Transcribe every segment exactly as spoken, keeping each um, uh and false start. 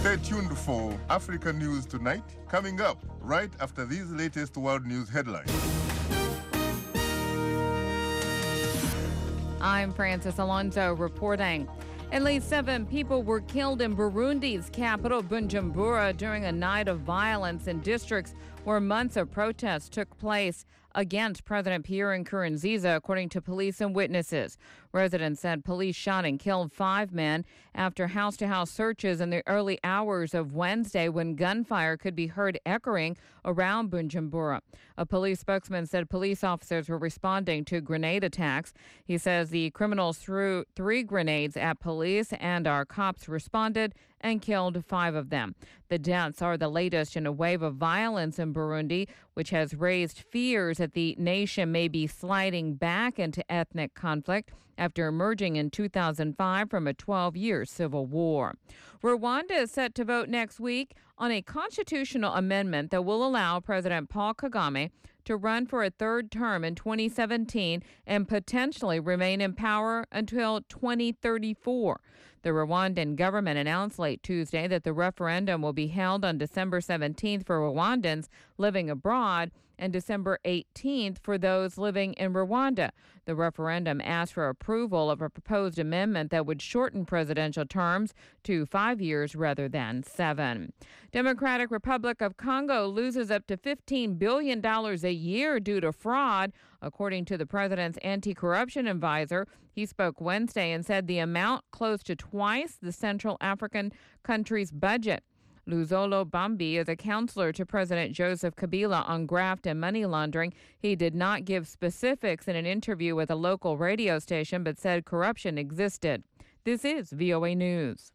Stay tuned for Africa News Tonight, coming up right after these latest world news headlines. I'm Francis Alonso reporting. At least seven people were killed in Burundi's capital, Bujumbura, during a night of violence in districts where months of protests took place against President Pierre Nkurunziza, according to police and witnesses. Residents said police shot and killed five men after house-to-house searches in the early hours of Wednesday when gunfire could be heard echoing around Bujumbura. A police spokesman said police officers were responding to grenade attacks. He says the criminals threw three grenades at police and our cops responded and killed five of them. The deaths are the latest in a wave of violence in Burundi, which has raised fears that the nation may be sliding back into ethnic conflict after emerging in two thousand five from a twelve-year civil war. Rwanda is set to vote next week on a constitutional amendment that will allow President Paul Kagame to run for a third term in twenty seventeen and potentially remain in power until twenty thirty-four. The Rwandan government announced late Tuesday that the referendum will be held on December seventeenth for Rwandans living abroad and December eighteenth for those living in Rwanda. The referendum asked for approval of a proposed amendment that would shorten presidential terms to five years rather than seven. Democratic Republic of Congo loses up to fifteen billion dollars a year due to fraud, according to the president's anti-corruption advisor. He spoke Wednesday and said the amount close to twice the Central African country's budget. Luzolo Bambi is a counselor to President Joseph Kabila on graft and money laundering. He did not give specifics in an interview with a local radio station, but said corruption existed. This is V O A News.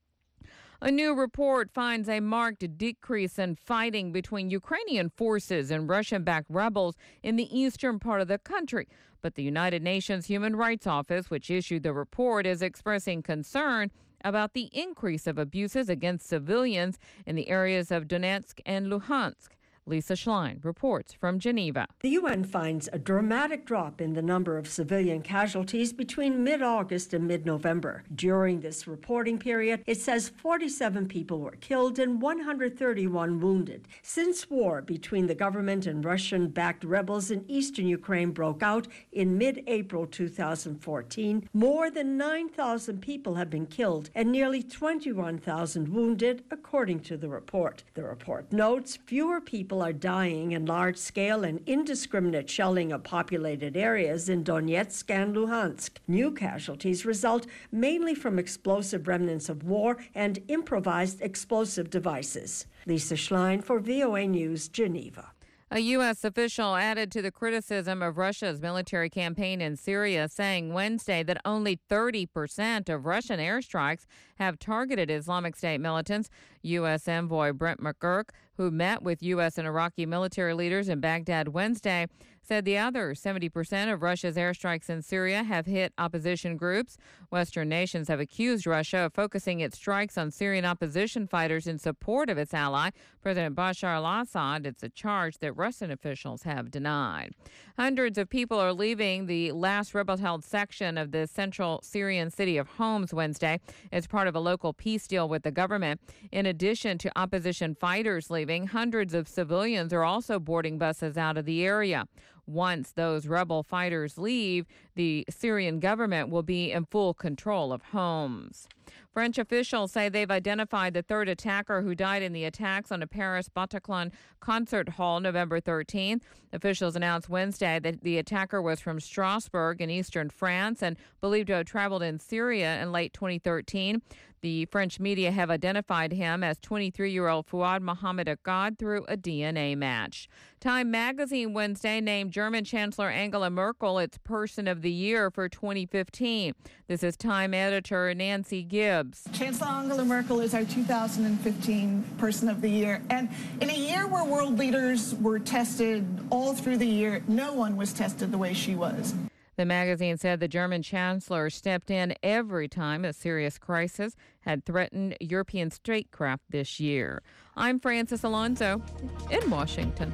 A new report finds a marked decrease in fighting between Ukrainian forces and Russian-backed rebels in the eastern part of the country. But the United Nations Human Rights Office, which issued the report, is expressing concern about the increase of abuses against civilians in the areas of Donetsk and Luhansk. Lisa Schlein reports from Geneva. The U N finds a dramatic drop in the number of civilian casualties between mid-August and mid-November. During this reporting period, it says forty-seven people were killed and one hundred thirty-one wounded. Since war between the government and Russian-backed rebels in eastern Ukraine broke out in mid-April two thousand fourteen, more than nine thousand people have been killed and nearly twenty-one thousand wounded, according to the report. The report notes fewer people are dying in large-scale and indiscriminate shelling of populated areas in Donetsk and Luhansk. New casualties result mainly from explosive remnants of war and improvised explosive devices. Lisa Schlein for V O A News, Geneva. A U S official added to the criticism of Russia's military campaign in Syria, saying Wednesday that only thirty percent of Russian airstrikes have targeted Islamic State militants. U S envoy Brent McGurk, who met with U S and Iraqi military leaders in Baghdad Wednesday, said the other seventy percent of Russia's airstrikes in Syria have hit opposition groups. Western nations have accused Russia of focusing its strikes on Syrian opposition fighters in support of its ally, President Bashar al-Assad. It's a charge that Russian officials have denied. Hundreds of people are leaving the last rebel-held section of the central Syrian city of Homs Wednesday as part of a local peace deal with the government. In addition to opposition fighters leaving, hundreds of civilians are also boarding buses out of the area. Once those rebel fighters leave, the Syrian government will be in full control of Homs. French officials say they've identified the third attacker who died in the attacks on a Paris Bataclan concert hall November thirteenth. Officials announced Wednesday that the attacker was from Strasbourg in eastern France and believed to have traveled in Syria in late twenty thirteen. The French media have identified him as twenty-three-year-old Fouad Mohamed Akkad through a D N A match. Time magazine Wednesday named German Chancellor Angela Merkel its Person of the Year for twenty fifteen. This is Time editor Nancy Gibbs. Chancellor Angela Merkel is our two thousand fifteen Person of the Year. And in a year where world leaders were tested all through the year, no one was tested the way she was. The magazine said the German chancellor stepped in every time a serious crisis had threatened European statecraft this year. I'm Francis Alonso in Washington.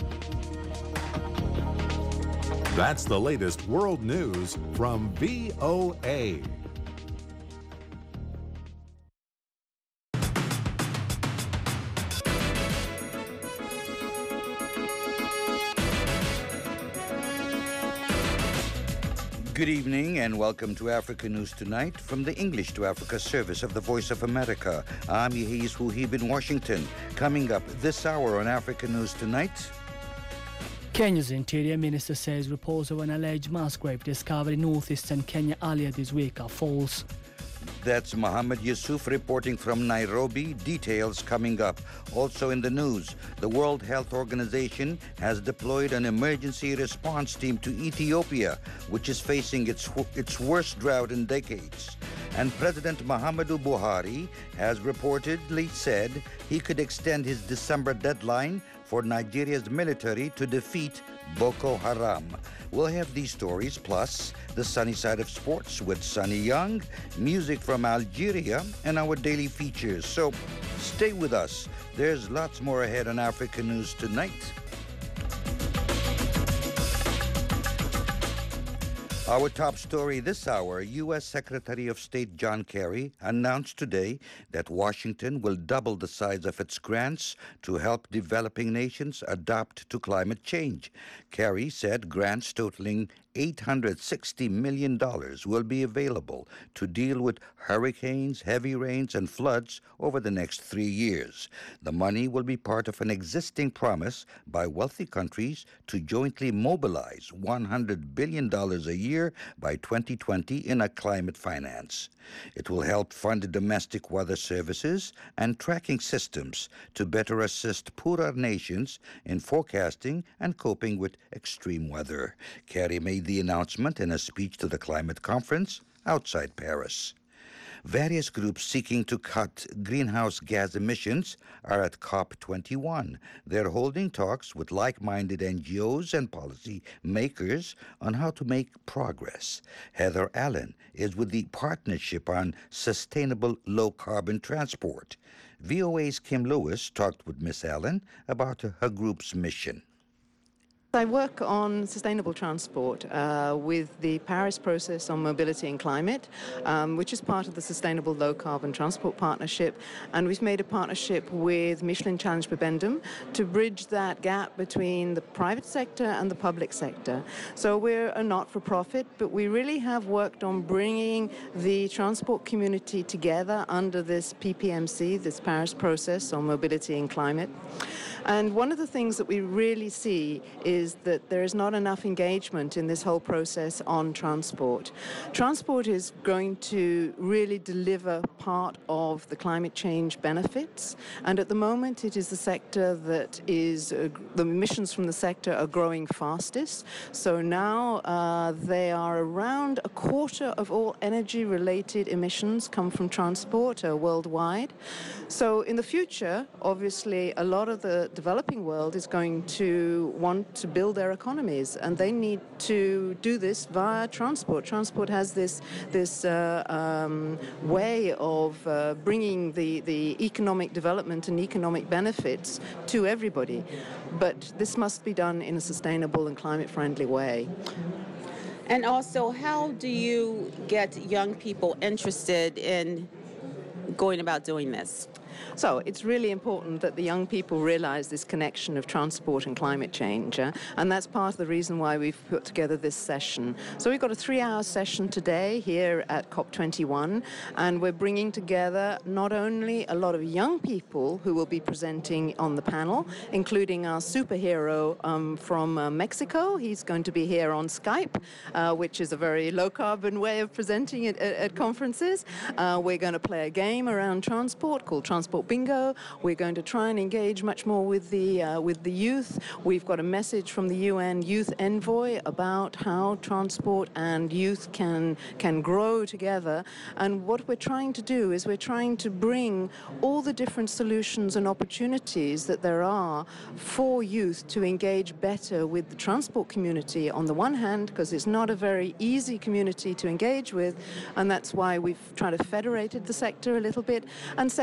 That's the latest world news from V O A. Good evening and welcome to Africa News Tonight from the English to Africa service of the Voice of America. I'm Yehis Huhib in Washington. Coming up this hour on Africa News Tonight. Kenya's Interior Minister says reports of an alleged mass grave discovered in northeastern Kenya earlier this week are false. That's Mohammed Yusuf reporting from Nairobi. Details coming up. Also in the news, the World Health Organization has deployed an emergency response team to Ethiopia, which is facing its, its worst drought in decades. And President Muhammadu Buhari has reportedly said he could extend his December deadline for Nigeria's military to defeat Boko Haram. We'll have these stories, plus the sunny side of sports with Sunny Young, music from Algeria, and our daily features. So stay with us. There's lots more ahead on Africa News Tonight. Our top story this hour, U S Secretary of State John Kerry announced today that Washington will double the size of its grants to help developing nations adapt to climate change. Kerry said grants totaling eight hundred sixty million dollars will be available to deal with hurricanes, heavy rains, and floods over the next three years. The money will be part of an existing promise by wealthy countries to jointly mobilize one hundred billion dollars a year by twenty twenty in a climate finance. It will help fund domestic weather services and tracking systems to better assist poorer nations in forecasting and coping with extreme weather. Kerry made the announcement in a speech to the climate conference outside Paris. Various groups seeking to cut greenhouse gas emissions are at COP twenty-one. They're holding talks with like-minded N G Os and policy makers on how to make progress. Heather Allen is with the Partnership on Sustainable Low-Carbon Transport. V O A's Kim Lewis talked with Miss Allen about her group's mission. I work on sustainable transport uh, with the Paris Process on Mobility and Climate, um, which is part of the Sustainable Low Carbon Transport Partnership. And we've made a partnership with Michelin Challenge Bibendum to bridge that gap between the private sector and the public sector. So we're a not-for-profit, but we really have worked on bringing the transport community together under this P P M C, this Paris Process on Mobility and Climate. And one of the things that we really see is that there is not enough engagement in this whole process on transport. Transport is going to really deliver part of the climate change benefits, and at the moment it is the sector that is, uh, the emissions from the sector are growing fastest. So now uh, they are around a quarter of all energy-related emissions come from transport uh, worldwide. So in the future, obviously, a lot of the developing world is going to want to build their economies, and they need to do this via transport. Transport has this this uh, um, way of uh, bringing the, the economic development and economic benefits to everybody. But this must be done in a sustainable and climate-friendly way. And also, how do you get young people interested in going about doing this? So it's really important that the young people realize this connection of transport and climate change, uh, and that's part of the reason why we've put together this session. So we've got a three-hour session today here at COP twenty-one, and we're bringing together not only a lot of young people who will be presenting on the panel, including our superhero um, from uh, Mexico. He's going to be here on Skype, uh, which is a very low-carbon way of presenting it at, at conferences. Uh, we're going to play a game around transport called Transport Bingo. We're going to try and engage much more with the uh, with the youth. We've got a message from the U N Youth Envoy about how transport and youth can can grow together. And what we're trying to do is we're trying to bring all the different solutions and opportunities that there are for youth to engage better with the transport community on the one hand, because it's not a very easy community to engage with, and that's why we've tried to federate the sector a little bit. And secondly,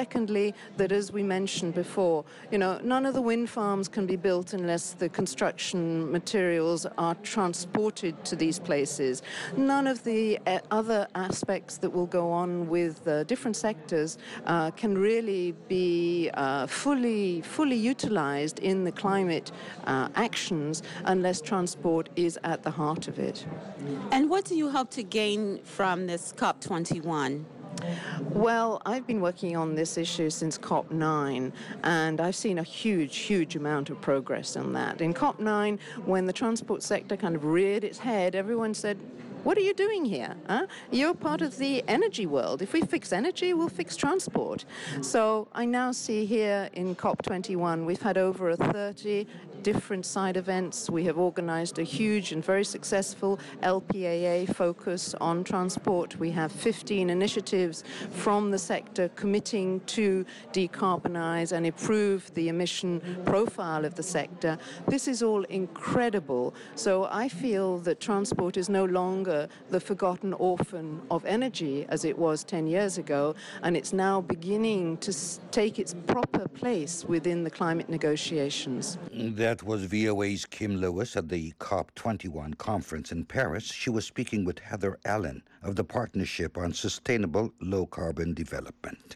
simply that, as we mentioned before, you know, none of the wind farms can be built unless the construction materials are transported to these places. None of the uh, other aspects that will go on with uh, different sectors uh, can really be uh, fully, fully utilized in the climate uh, actions unless transport is at the heart of it. And what do you hope to gain from this COP twenty-one? Well, I've been working on this issue since COP nine, and I've seen a huge, huge amount of progress on that. In COP nine, when the transport sector kind of reared its head, everyone said, what are you doing here? Huh? You're part of the energy world. If we fix energy, we'll fix transport. So I now see here in COP twenty-one, we've had over thirty different side events. We have organized a huge and very successful L P A A focus on transport. We have fifteen initiatives from the sector committing to decarbonize and improve the emission profile of the sector. This is all incredible. So I feel that transport is no longer the forgotten orphan of energy as it was ten years ago, and it's now beginning to take its proper place within the climate negotiations. That was V O A's Kim Lewis at the COP twenty-one conference in Paris. She was speaking with Heather Allen of the Partnership on Sustainable Low Carbon Development.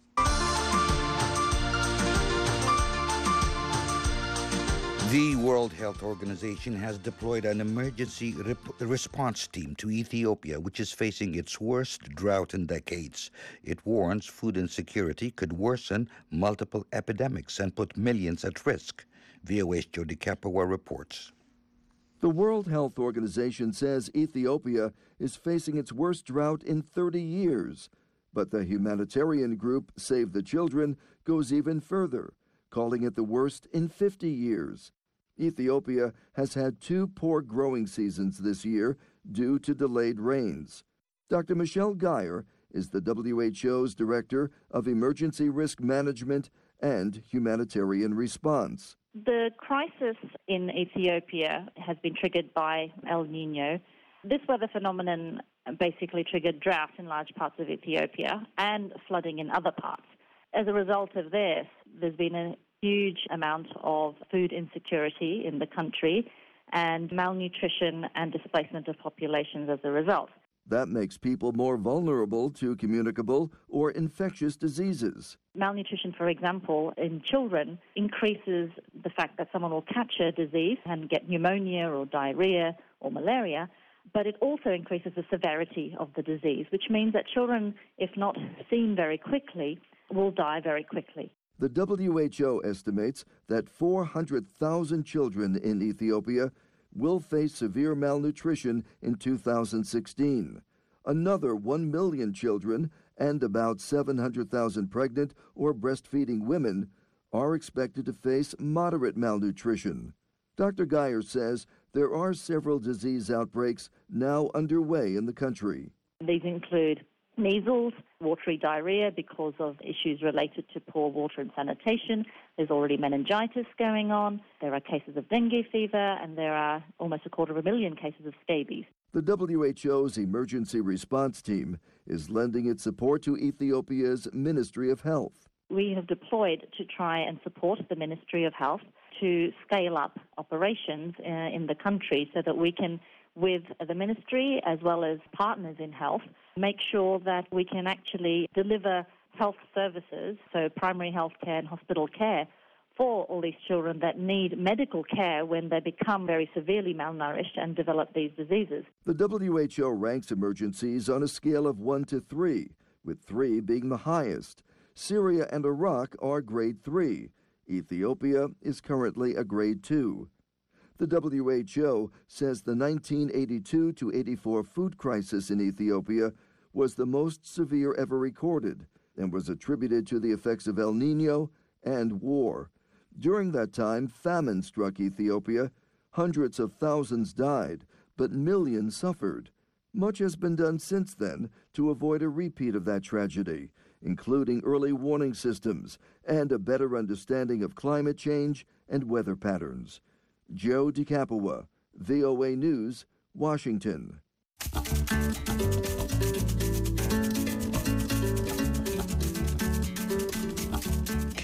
The World Health Organization has deployed an emergency rep- response team to Ethiopia, which is facing its worst drought in decades. It warns food insecurity could worsen multiple epidemics and put millions at risk. V O A's Jody Capua reports. The World Health Organization says Ethiopia is facing its worst drought in thirty years. But the humanitarian group Save the Children goes even further, calling it the worst in fifty years. Ethiopia has had two poor growing seasons this year due to delayed rains. Doctor Michelle Geyer is the W H O's Director of Emergency Risk Management and Humanitarian Response. The crisis in Ethiopia has been triggered by El Nino. This weather phenomenon basically triggered drought in large parts of Ethiopia and flooding in other parts. As a result of this, there's been a huge amount of food insecurity in the country and malnutrition and displacement of populations as a result. That makes people more vulnerable to communicable or infectious diseases. Malnutrition, for example, in children increases the fact that someone will catch a disease and get pneumonia or diarrhea or malaria, but it also increases the severity of the disease, which means that children, if not seen very quickly, will die very quickly. The W H O estimates that four hundred thousand children in Ethiopia will face severe malnutrition in two thousand sixteen. Another one million children and about seven hundred thousand pregnant or breastfeeding women are expected to face moderate malnutrition. Doctor Geyer says there are several disease outbreaks now underway in the country. These include measles, watery diarrhea because of issues related to poor water and sanitation. There's already meningitis going on. There are cases of dengue fever, and there are almost a quarter of a million cases of scabies. The W H O's emergency response team is lending its support to Ethiopia's Ministry of Health. We have deployed to try and support the Ministry of Health to scale up operations uh, in the country so that we can, with the ministry as well as partners in health, make sure that we can actually deliver health services, so primary health care and hospital care, for all these children that need medical care when they become very severely malnourished and develop these diseases. The W H O ranks emergencies on a scale of one to three, with three being the highest. Syria and Iraq are grade three. Ethiopia is currently a grade two. The W H O says the nineteen eighty-two to eighty-four food crisis in Ethiopia was the most severe ever recorded and was attributed to the effects of El Nino and war. During that time, famine struck Ethiopia. Hundreds of thousands died, but millions suffered. Much has been done since then to avoid a repeat of that tragedy, including early warning systems and a better understanding of climate change and weather patterns. Joe DeCapua, V O A News, Washington.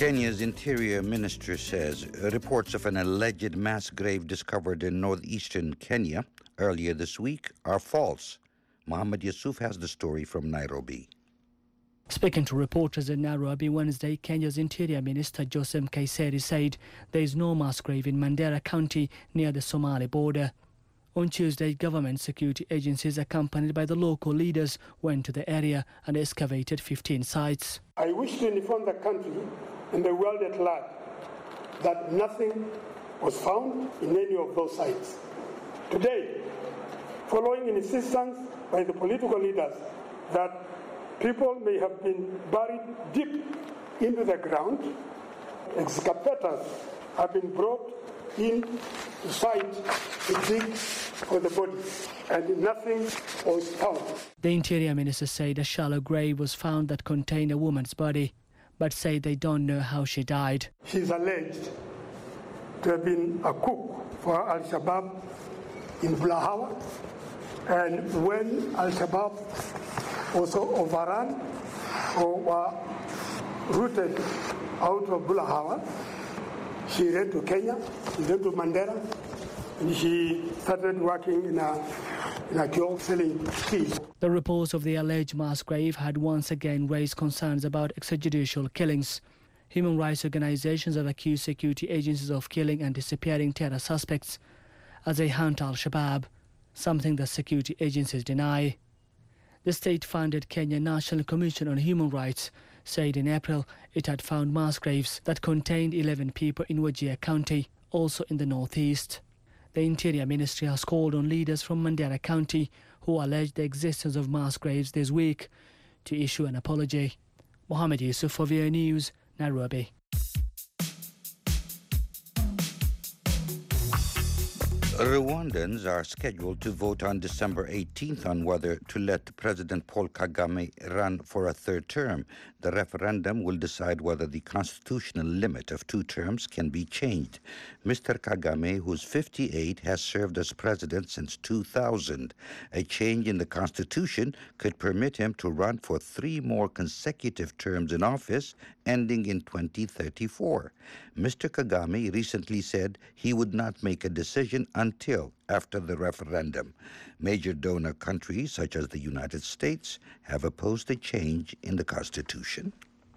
Kenya's Interior Minister says reports of an alleged mass grave discovered in northeastern Kenya earlier this week are false. Mohammed Yusuf has the story from Nairobi. Speaking to reporters in Nairobi Wednesday, Kenya's Interior Minister Joseph Kaiseri said there is no mass grave in Mandera County near the Somali border. On Tuesday, government security agencies accompanied by the local leaders went to the area and excavated fifteen sites. I wish to inform the country and the world at large that nothing was found in any of those sites. Today, following insistence by the political leaders that people may have been buried deep into the ground, excavators have been brought in to site to dig for the body, and nothing was found. The Interior Minister said a shallow grave was found that contained a woman's body, but say they don't know how she died. She's alleged to have been a cook for Al-Shabaab in Bulahawa, and when Al-Shabaab also overran or were rooted out of Bulahawa, she ran to Kenya, she ran to Mandera, and she started working in a, in a kiosk selling tea. The reports of the alleged mass grave had once again raised concerns about extrajudicial killings. Human rights organizations have accused security agencies of killing and disappearing terror suspects as they hunt Al-Shabaab, something that security agencies deny. The state-funded Kenya National Commission on Human Rights said in April it had found mass graves that contained eleven people in Wajir County, also in the northeast. The Interior Ministry has called on leaders from Mandera County who alleged the existence of mass graves this week to issue an apology. Mohammed Yusuf for V O A News, Nairobi. Rwandans are scheduled to vote on December eighteenth on whether to let President Paul Kagame run for a third term. The referendum will decide whether the constitutional limit of two terms can be changed. Mister Kagame, who's fifty-eight, has served as president since two thousand. A change in the constitution could permit him to run for three more consecutive terms in office, ending in twenty thirty-four. Mister Kagame recently said he would not make a decision until after the referendum. Major donor countries such as the United States have opposed a change in the Constitution.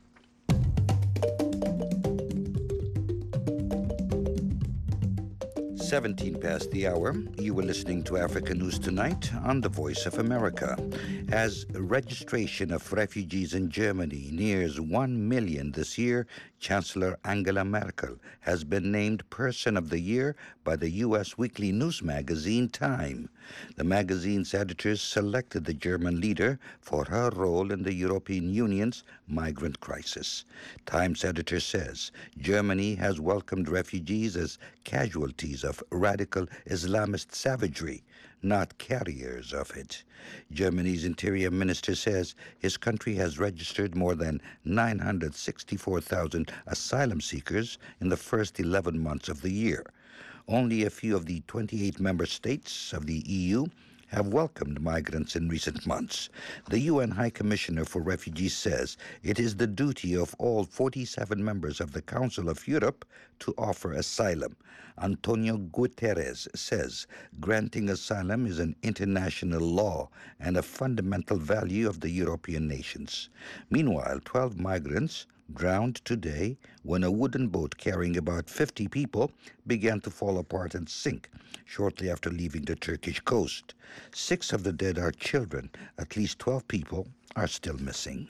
seventeen past the hour. You were listening to Africa News Tonight on the Voice of America. As registration of refugees in Germany nears one million this year, Chancellor Angela Merkel has been named Person of the Year by the U S weekly news magazine Time. The magazine's editors selected the German leader for her role in the European Union's migrant crisis. Time's editor says Germany has welcomed refugees as casualties of radical Islamist savagery, not carriers of it. Germany's interior minister says his country has registered more than nine hundred sixty-four thousand asylum seekers in the first eleven months of the year. Only a few of the twenty-eight member states of the E U have welcomed migrants in recent months. The U N High Commissioner for Refugees says it is the duty of all forty-seven members of the Council of Europe to offer asylum. Antonio Guterres says granting asylum is an international law and a fundamental value of the European nations. Meanwhile, twelve migrants drowned today when a wooden boat carrying about fifty people began to fall apart and sink shortly after leaving the Turkish coast. Six of the dead are children. At least twelve people are still missing.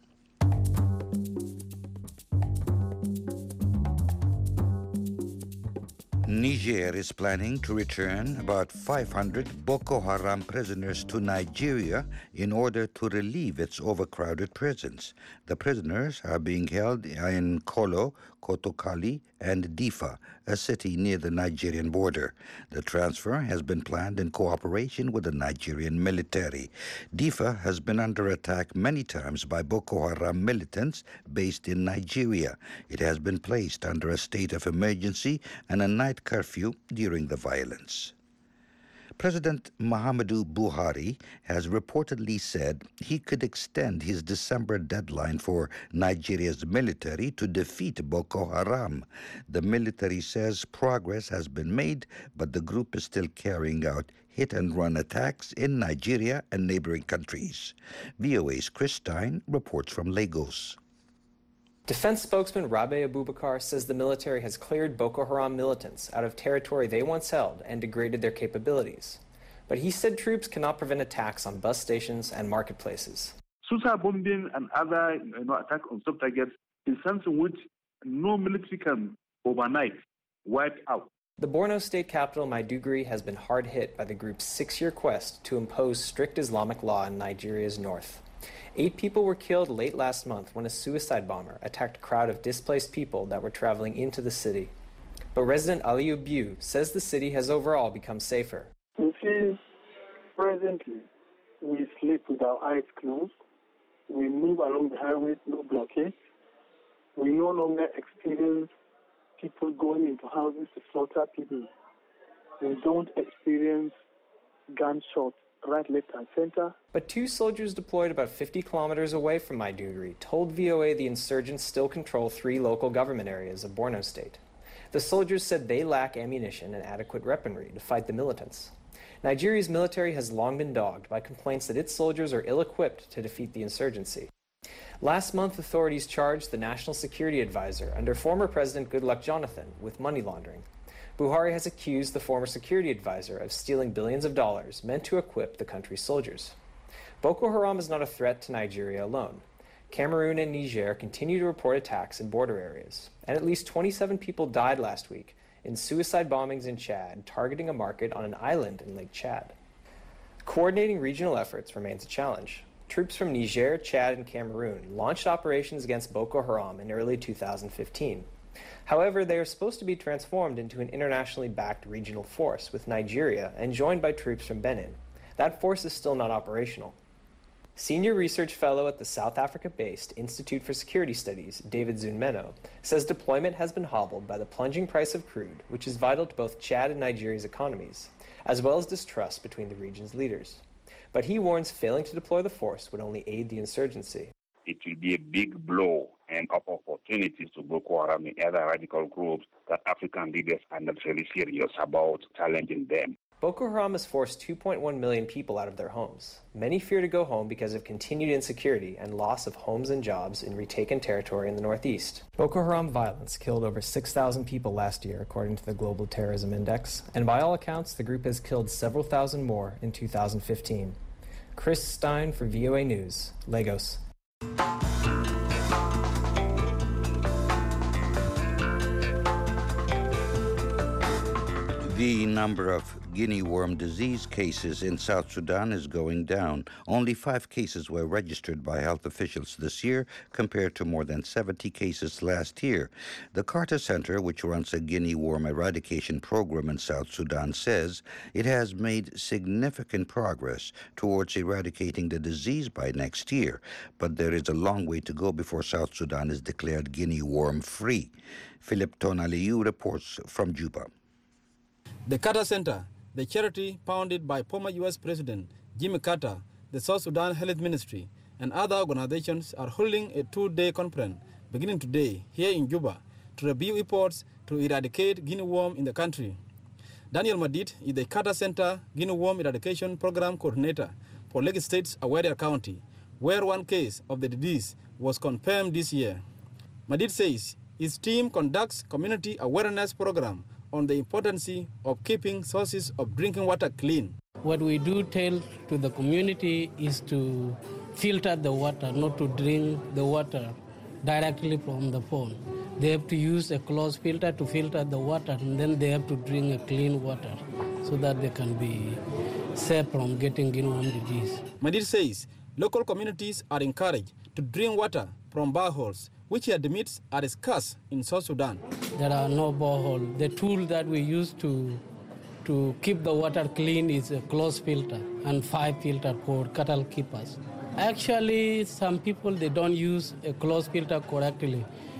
Niger is planning to return about five hundred Boko Haram prisoners to Nigeria in order to relieve its overcrowded prisons. The prisoners are being held in Kolo, Kotokali, and Difa, a city near the Nigerian border. The transfer has been planned in cooperation with the Nigerian military. Difa has been under attack many times by Boko Haram militants based in Nigeria. It has been placed under a state of emergency and a night curfew during the violence. President Muhammadu Buhari has reportedly said he could extend his December deadline for Nigeria's military to defeat Boko Haram. The military says progress has been made, but the group is still carrying out hit-and-run attacks in Nigeria and neighboring countries. V O A's Chris Stein reports from Lagos. Defense spokesman Rabe Abubakar says the military has cleared Boko Haram militants out of territory they once held and degraded their capabilities. But he said troops cannot prevent attacks on bus stations and marketplaces. Suicide bombing and other you know, attack on sub-targets is something which no military can overnight wipe out. The Borno state capital, Maiduguri, has been hard hit by the group's six-year quest to impose strict Islamic law in Nigeria's north. Eight people were killed late last month when a suicide bomber attacked a crowd of displaced people that were traveling into the city. But resident Aliyu Biu says the city has overall become safer. You see, presently, we sleep with our eyes closed. We move along the highways, no blockade. We no longer experience people going into houses to slaughter people. We don't experience gunshots right, left, and center. But two soldiers deployed about fifty kilometers away from Maiduguri told V O A the insurgents still control three local government areas of Borno State. The soldiers said they lack ammunition and adequate weaponry to fight the militants. Nigeria's military has long been dogged by complaints that its soldiers are ill-equipped to defeat the insurgency. Last month, authorities charged the National Security Advisor under former President Goodluck Jonathan with money laundering. Buhari has accused the former security advisor of stealing billions of dollars meant to equip the country's soldiers. Boko Haram is not a threat to Nigeria alone. Cameroon and Niger continue to report attacks in border areas, and at least twenty-seven people died last week in suicide bombings in Chad targeting a market on an island in Lake Chad. Coordinating regional efforts remains a challenge. Troops from Niger, Chad, and Cameroon launched operations against Boko Haram in early two thousand fifteen. However, they are supposed to be transformed into an internationally backed regional force with Nigeria and joined by troops from Benin. That force is still not operational. Senior research fellow at the South Africa-based Institute for Security Studies, David Zunmeno, says deployment has been hobbled by the plunging price of crude, which is vital to both Chad and Nigeria's economies, as well as distrust between the region's leaders. But he warns failing to deploy the force would only aid the insurgency. It will be a big blow and of opportunities to Boko Haram and other radical groups that African leaders are not really serious about challenging them. Boko Haram has forced two point one million people out of their homes. Many fear to go home because of continued insecurity and loss of homes and jobs in retaken territory in the northeast. Boko Haram violence killed over six thousand people last year, according to the Global Terrorism Index, and by all accounts, the group has killed several thousand more in two thousand fifteen. Chris Stein for V O A News, Lagos. The number of guinea worm disease cases in South Sudan is going down. Only five cases were registered by health officials this year, compared to more than seventy cases last year. The Carter Center, which runs a guinea worm eradication program in South Sudan, says it has made significant progress towards eradicating the disease by next year. But there is a long way to go before South Sudan is declared guinea worm free. Philip Tonaliu reports from Juba. The Carter Center, the charity founded by former U S President Jimmy Carter, the South Sudan Health Ministry, and other organizations, are holding a two-day conference beginning today here in Juba to review efforts to eradicate guinea worm in the country. Daniel Madid is the Carter Center Guinea Worm Eradication Program Coordinator for Lake State's Awadia County, where one case of the disease was confirmed this year. Madid says his team conducts community awareness program on the importance of keeping sources of drinking water clean. What we do tell to the community is to filter the water, not to drink the water directly from the pond. They have to use a closed filter to filter the water, and then they have to drink a clean water so that they can be safe from getting guinea worm disease. Madid says local communities are encouraged to drink water from boreholes, which he admits are scarce in South Sudan. There are no boreholes. The tool that we use to to keep the water clean is a closed filter and five filter for cattle keepers. Actually, some people, they don't use a closed filter correctly.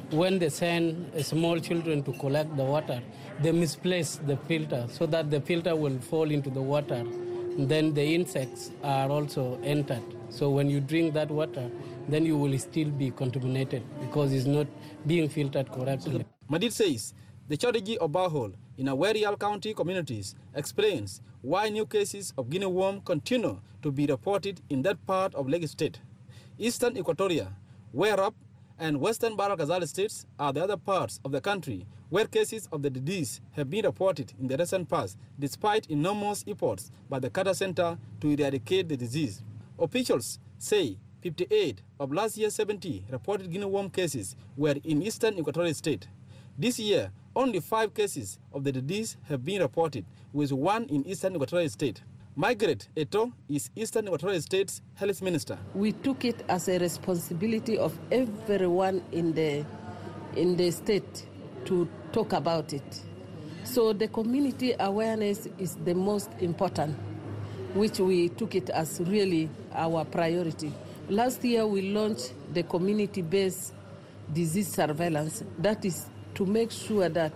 when they send small children to collect the water, they misplace the filter so that the filter will fall into the water. Then the insects are also entered. So when you drink that water, then you will still be contaminated because it's not being filtered correctly. Madid says the shortage of borehole in Awerial County communities explains why new cases of guinea worm continue to be reported in that part of Lagos State. Eastern Equatoria, Werrap, and Western Bahr el Ghazal states are the other parts of the country where cases of the disease have been reported in the recent past, despite enormous efforts by the Carter Center to eradicate the disease. Officials say fifty-eight of last year's seventy reported guinea worm cases were in Eastern Equatorial State. This year, only five cases of the disease have been reported, with one in Eastern Equatorial State. Margaret Eto is Eastern Equatorial State's health minister. We took it as a responsibility of everyone in the in the state to talk about it. So the community awareness is the most important, which we took it as really our priority. Last year we launched the community-based disease surveillance. That is to make sure that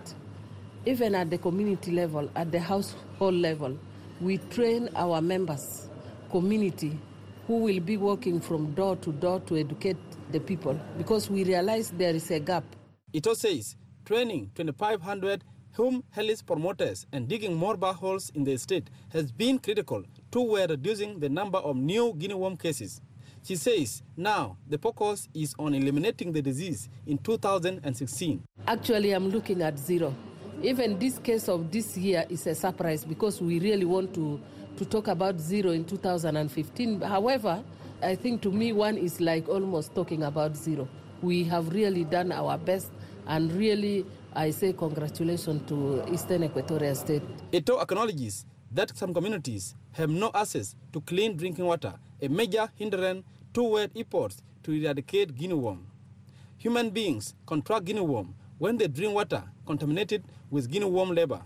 even at the community level, at the household level, we train our members, community, who will be working from door to door to educate the people, because we realize there is a gap. Ito says training twenty-five hundred home health promoters and digging more boreholes in the state has been critical toward reducing the number of new guinea worm cases. She says now the focus is on eliminating the disease in two thousand sixteen. Actually, I'm looking at zero. Even this case of this year is a surprise because we really want to, to talk about zero in two thousand fifteen. However, I think to me one is like almost talking about zero. We have really done our best, and really I say congratulations to Eastern Equatorial State. Ito acknowledges that some communities have no access to clean drinking water, a major hindrance toward efforts to eradicate guinea worm. Human beings contract guinea worm when they drink water contaminated with guinea worm labor.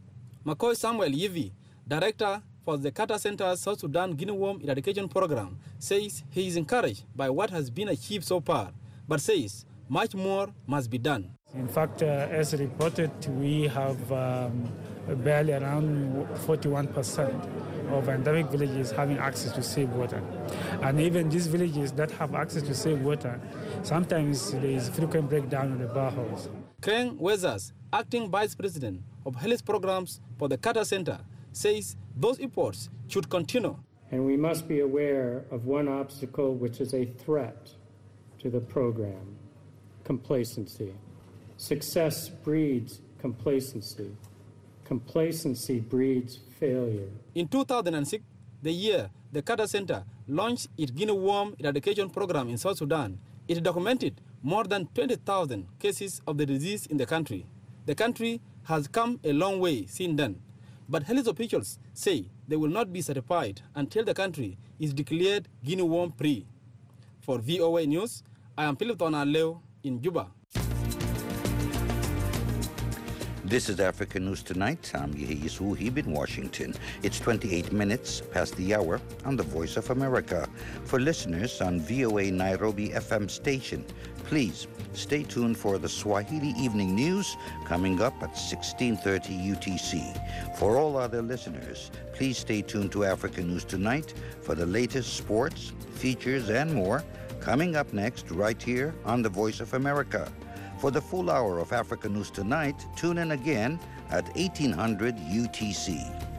McCoy Samuel Yivi, director for the Carter Center's South Sudan Guinea Worm Eradication Program, says he is encouraged by what has been achieved so far, but says much more must be done. In fact, uh, as reported, we have um, barely around forty-one percent of endemic villages having access to safe water. And even these villages that have access to safe water, sometimes there is frequent breakdown of the boreholes. Kreng Wezas, acting vice president of health programs for the Carter Center, says those efforts should continue. And we must be aware of one obstacle which is a threat to the program: complacency. Success breeds complacency. Complacency breeds failure. In two thousand six, the year the Carter Center launched its guinea worm eradication program in South Sudan, it documented more than twenty thousand cases of the disease in the country. The country has come a long way since then, but health officials say they will not be satisfied until the country is declared guinea worm free. For V O A News, I am Philip Tonaleo in Juba. This is Africa News Tonight. I'm Yehis Wuhib in Washington. It's twenty-eight minutes past the hour on the Voice of America. For listeners on V O A Nairobi F M station, please stay tuned for the Swahili Evening News coming up at sixteen thirty U T C. For all other listeners, please stay tuned to Africa News Tonight for the latest sports, features, and more coming up next right here on the Voice of America. For the full hour of Africa News Tonight, tune in again at eighteen hundred U T C.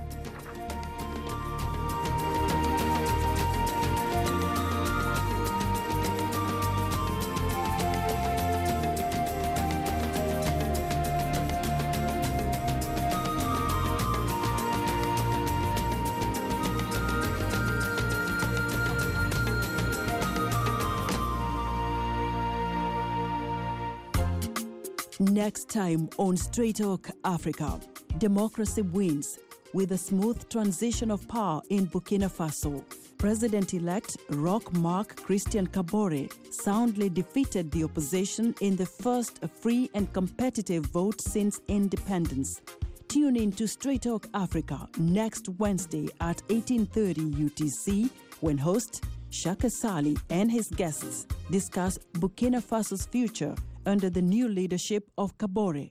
Next time on Straight Talk Africa, democracy wins with a smooth transition of power in Burkina Faso. President-elect Roch Marc Christian Kabore soundly defeated the opposition in the first free and competitive vote since independence. Tune in to Straight Talk Africa next Wednesday at eighteen thirty U T C when host Shaka Sali and his guests discuss Burkina Faso's future under the new leadership of Kabore.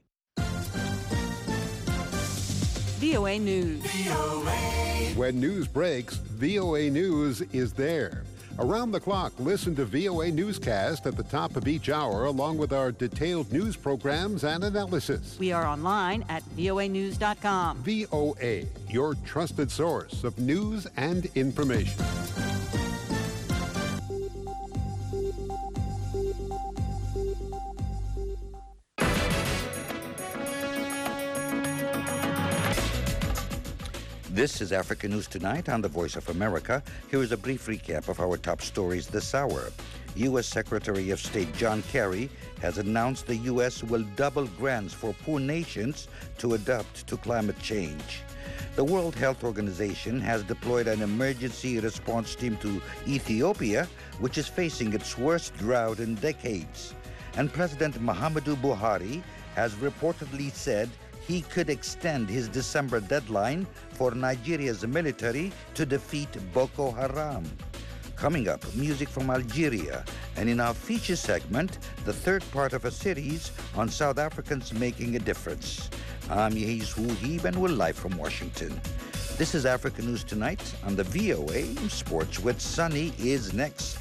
V O A News. When news breaks, V O A News is there. Around the clock, listen to V O A Newscast at the top of each hour, along with our detailed news programs and analysis. We are online at V O A news dot com. V O A, your trusted source of news and information. This is Africa News Tonight on the Voice of America. Here is a brief recap of our top stories this hour. U S Secretary of State John Kerry has announced the U S will double grants for poor nations to adapt to climate change. The World Health Organization has deployed an emergency response team to Ethiopia, which is facing its worst drought in decades. And President Muhammadu Buhari has reportedly said he could extend his December deadline for Nigeria's military to defeat Boko Haram. Coming up, music from Algeria, and in our feature segment, the third part of a series on South Africans making a difference. I'm Yehiz Wuhib and we're live from Washington. This is Africa News Tonight on the V O A. Sports with Sunny is next.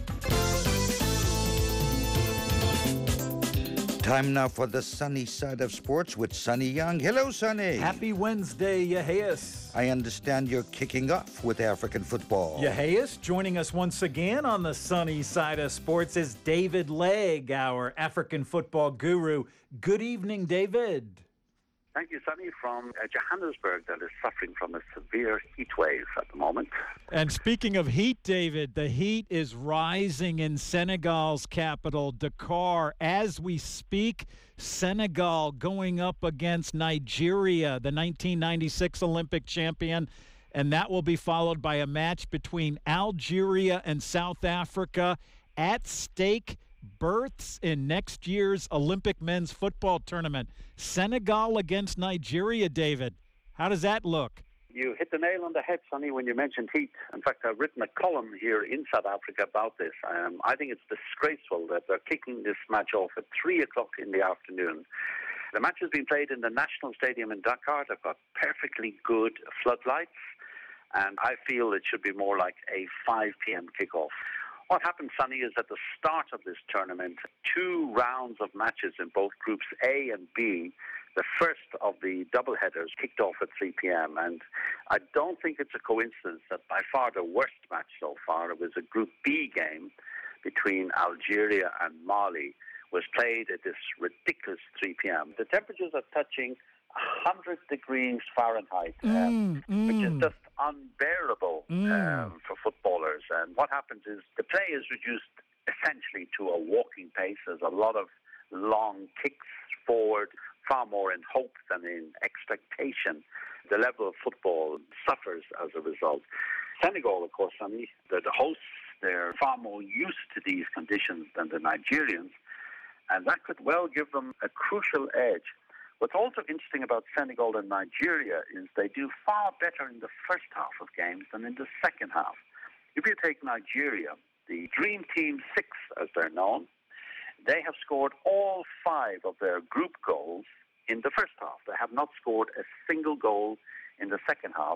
Time now for the sunny side of sports with Sonny Young. Hello, Sonny. Happy Wednesday, Yehias. I understand you're kicking off with African football. Yehias, joining us once again on the sunny side of sports is David Legg, our African football guru. Good evening, David. Thank you, Sonny, from uh, Johannesburg, that is suffering from a severe heat wave at the moment. And speaking of heat, David, the heat is rising in Senegal's capital, Dakar. As we speak, Senegal going up against Nigeria, the nineteen ninety-six Olympic champion, and that will be followed by a match between Algeria and South Africa. At stake, berths in next year's Olympic men's football tournament. Senegal against Nigeria, David. How does that look? You hit the nail on the head, Sonny, when you mentioned heat. In fact, I've written a column here in South Africa about this. Um, I think it's disgraceful that they're kicking this match off at three o'clock in the afternoon. The match has been played in the National Stadium in Dakar. They've got perfectly good floodlights, and I feel it should be more like a five p.m. kickoff. What happened, Sonny, is at the start of this tournament, two rounds of matches in both groups A and B, the first of the doubleheaders kicked off at three p.m. And I don't think it's a coincidence that by far the worst match so far, it was a Group B game between Algeria and Mali, was played at this ridiculous three p.m. The temperatures are touching one hundred degrees Fahrenheit, um, mm, mm. which is just unbearable mm. um, for footballers. And what happens is the play is reduced essentially to a walking pace. There's a lot of long kicks forward, far more in hope than in expectation. The level of football suffers as a result. Senegal, of course, Sonny, they're the hosts. They're far more used to these conditions than the Nigerians, and that could well give them a crucial edge. What's also interesting about Senegal and Nigeria is they do far better in the first half of games than in the second half. If you take Nigeria, the Dream Team Six, as they're known, they have scored all five of their group goals in the first half. They have not scored a single goal in the second half.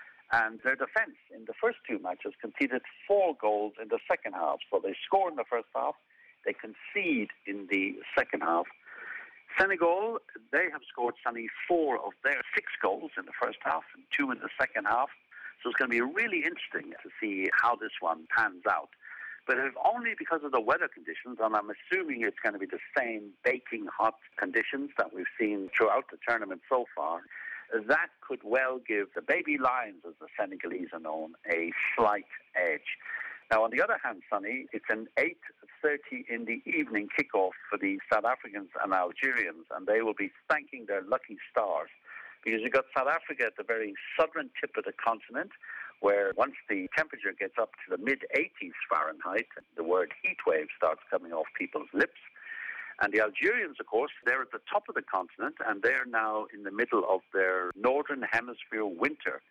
And their defense in the first two matches conceded four goals in the second half. So they score in the first half, they concede in the second half. Senegal, they have scored, Sonny, four of their six goals in the first half and two in the second half. So it's going to be really interesting to see how this one pans out. But if only because of the weather conditions, and I'm assuming it's going to be the same baking hot conditions that we've seen throughout the tournament so far, that could well give the Baby Lions, as the Senegalese are known, a slight edge. Now, on the other hand, Sonny, it's an eight thirty in the evening kickoff for the South Africans and Algerians, and they will be thanking their lucky stars because you've got South Africa at the very southern tip of the continent, where once the temperature gets up to the mid eighties Fahrenheit, the word heat wave starts coming off people's lips. And the Algerians, of course, they're at the top of the continent, and they're now in the middle of their northern hemisphere winter.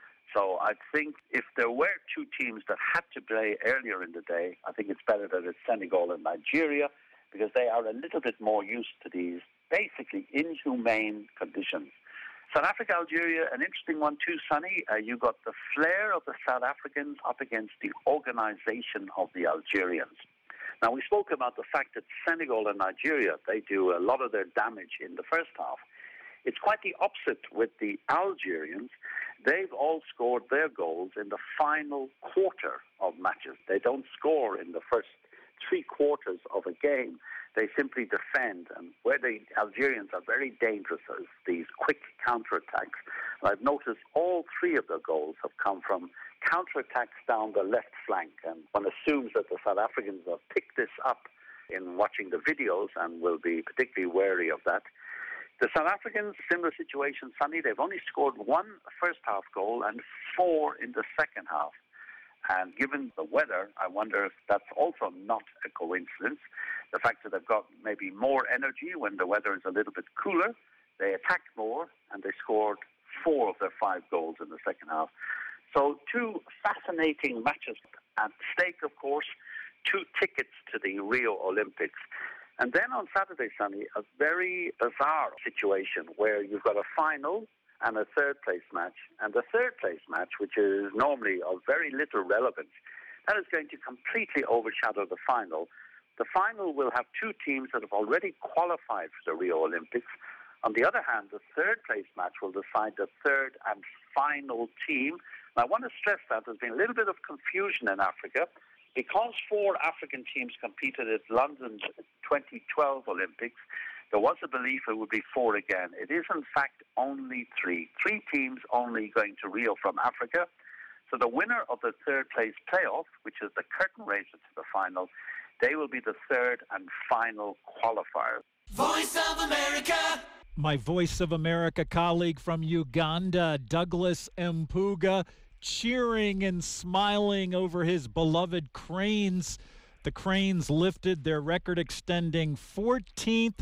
So I think if there were two teams that had to play earlier in the day, I think it's better that it's Senegal and Nigeria. because they are a little bit more used to these basically inhumane conditions. South Africa, Algeria, an interesting one too, Sonny. Uh, you got the flair of the South Africans up against the organization of the Algerians. Now, we spoke about the fact that Senegal and Nigeria, they do a lot of their damage in the first half. It's quite the opposite with the Algerians. They've all scored their goals in the final quarter of matches. They don't score in the first three quarters of a game. They simply defend, and where the Algerians are very dangerous is these quick counterattacks. I've noticed all three of their goals have come from counterattacks down the left flank, and one assumes that the South Africans have picked this up in watching the videos and will be particularly wary of that. The South Africans, similar situation, Sonny, they've only scored one first half goal and four in the second half. And given the weather, I wonder if that's also not a coincidence. The fact that they've got maybe more energy when the weather is a little bit cooler, they attacked more, and they scored four of their five goals in the second half. So two fascinating matches at stake, of course, two tickets to the Rio Olympics. And then on Saturday, Sunday, a very bizarre situation where you've got a final and a third-place match. And the third-place match, which is normally of very little relevance, that is going to completely overshadow the final. The final will have two teams that have already qualified for the Rio Olympics. On the other hand, the third-place match will decide the third and final team. And I want to stress that there's been a little bit of confusion in Africa. Because four African teams competed at London's twenty twelve Olympics, there was a belief it would be four again. It is, in fact, only three. Three teams only going to Rio from Africa. So the winner of the third-place playoff, which is the curtain raiser to the final, they will be the third and final qualifier. Voice of America! My Voice of America colleague from Uganda, Douglas Mpuga, cheering and smiling over his beloved Cranes. The Cranes lifted their record-extending fourteenth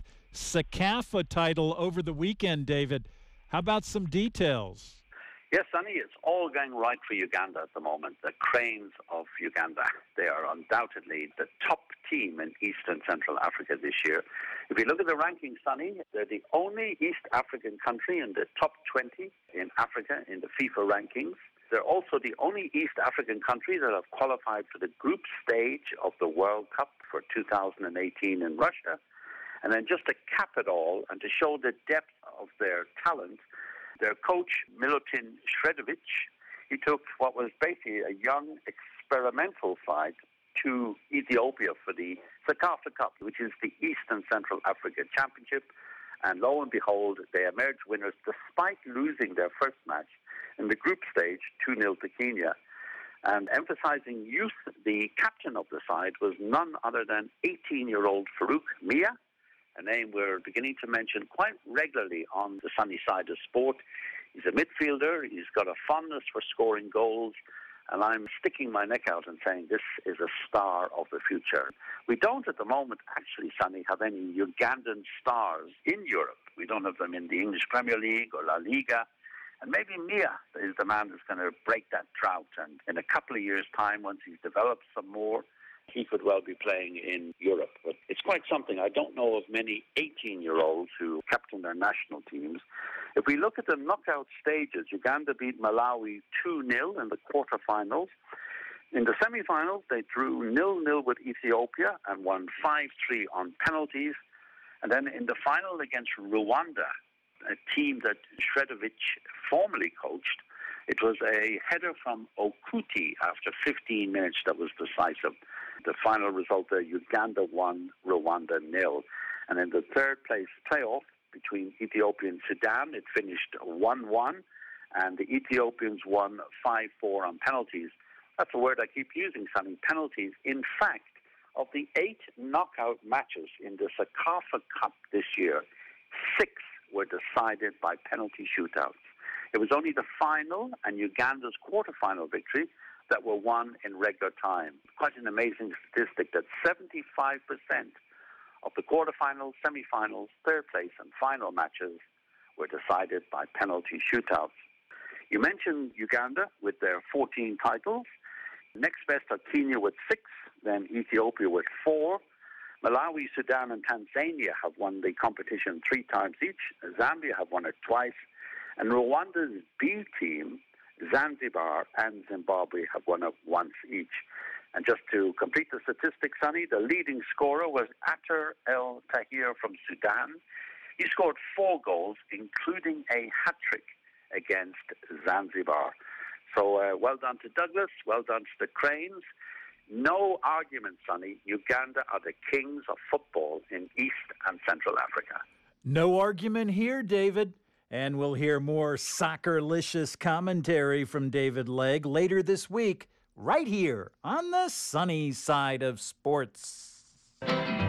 CECAFA title over the weekend, David. How about some details? Yes, Sonny, it's all going right for Uganda at the moment. The Cranes of Uganda, they are undoubtedly the top team in Eastern Central Africa this year. If you look at the rankings, Sonny, they're the only East African country in the top twenty in Africa in the FIFA rankings. They're also the only East African country that have qualified for the group stage of the World Cup for two thousand eighteen in Russia. And then just to cap it all and to show the depth of their talent, their coach, Milutin Sredovic, he took what was basically a young experimental side to Ethiopia for the CECAFA Cup, which is the Eastern Central Africa Championship. And lo and behold, they emerged winners despite losing their first match in the group stage, two nil to Kenya. And emphasizing youth, the captain of the side was none other than eighteen-year-old Farouk Mia, a name we're beginning to mention quite regularly on the sunny side of sport. He's a midfielder. He's got a fondness for scoring goals. And I'm sticking my neck out and saying this is a star of the future. We don't at the moment actually, Sonny, have any Ugandan stars in Europe. We don't have them in the English Premier League or La Liga. And maybe Mia is the man that's going to break that drought. And in a couple of years' time, once he's developed some more, he could well be playing in Europe. But it's quite something. I don't know of many eighteen-year-olds who captain their national teams. If we look at the knockout stages, Uganda beat Malawi two nil in the quarterfinals. In the semifinals, they drew nil nil with Ethiopia and won five three on penalties. And then in the final against Rwanda, a team that Sredovic formerly coached, it was a header from Okuti after fifteen minutes that was decisive. The final result there, Uganda won, Rwanda nil. And in the third place playoff between Ethiopia and Sudan, it finished one one, and the Ethiopians won five four on penalties. That's a word I keep using, Sonny, penalties. In fact, of the eight knockout matches in the CECAFA Cup this year, six were decided by penalty shootouts. It was only the final and Uganda's quarterfinal victory that were won in regular time. Quite an amazing statistic that seventy-five percent of the quarterfinals, semifinals, third place, and final matches were decided by penalty shootouts. You mentioned Uganda with their fourteen titles. Next best are Kenya with six, then Ethiopia with four. Malawi, Sudan, and Tanzania have won the competition three times each. Zambia have won it twice. And Rwanda's B team, Zanzibar and Zimbabwe, have won it once each. And just to complete the statistics, Sonny, the leading scorer was Atter El Tahir from Sudan. He scored four goals, including a hat-trick against Zanzibar. So uh, well done to Douglas, well done to the Cranes. No argument, Sonny. Uganda are the kings of football in East and Central Africa. No argument here, David. And we'll hear more soccer-licious commentary from David Legg later this week, right here on the sunny side of sports. Keep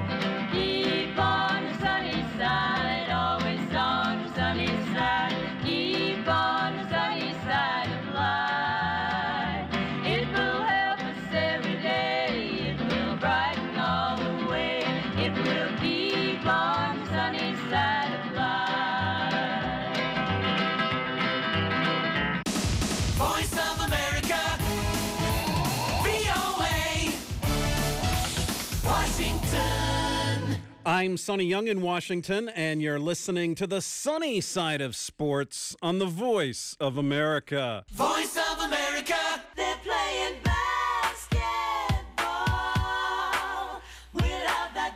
on the sunny side, always on the sunny side. Keep on the sunny side of life. It will help us every day. It will brighten all the way. It will keep on the sunny side of life. Voice of America, V O A, Washington. I'm Sonny Young in Washington, and you're listening to the sunny side of sports on the Voice of America. Voice of America, they're playing basketball without that